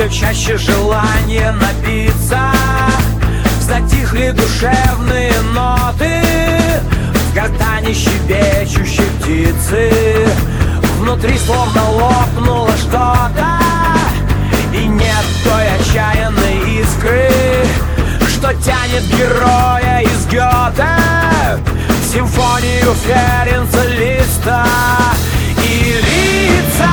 все чаще желание напиться. Затихли душевные ноты, в гортани щебечущей птицы. Внутри словно лопнуло что-то, и нет той отчаянной искры, что тянет героя из Гёте в симфонию Ференца Листа. И лица,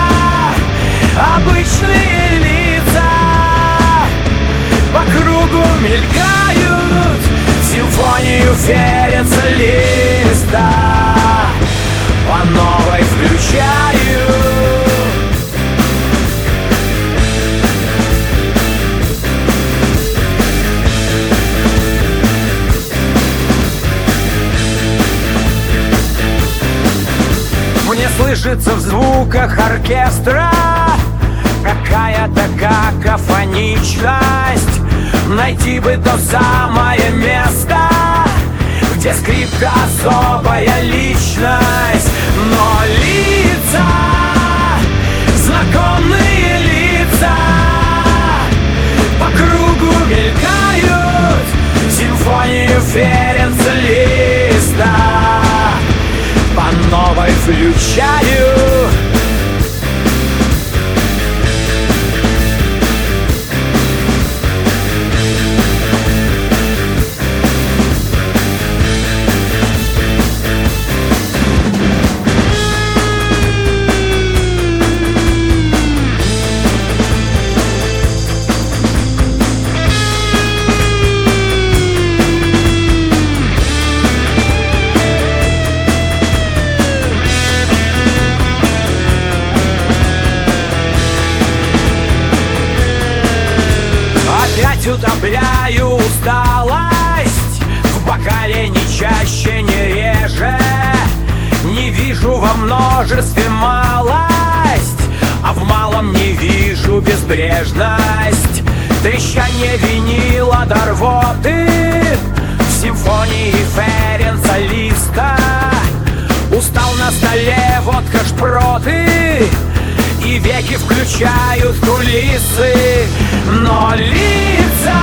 обычные лица, по кругу мелькают симфонию Ференца Листа, по новой включаю. Мне слышится в звуках оркестра какая-то какофоничность. Найти бы то самое место, где скрипка особая личность. Но лица, знакомые лица, по кругу мелькают симфонию Ференца Листа, по новой включаю. Утопляю усталость в бокале не чаще, не реже. Не вижу во множестве малость, а в малом не вижу безбрежность. Трещание винила до рвоты в симфонии Ференца Листа. Устал на столе водка, шпроты, и веки включают кулисы. Но лица,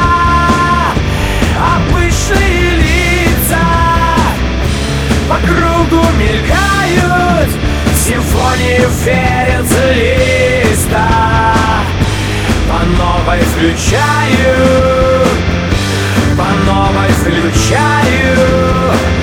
обычные лица, по кругу мелькают симфонию Ференца Листа, по новой включаю, по новой включаю.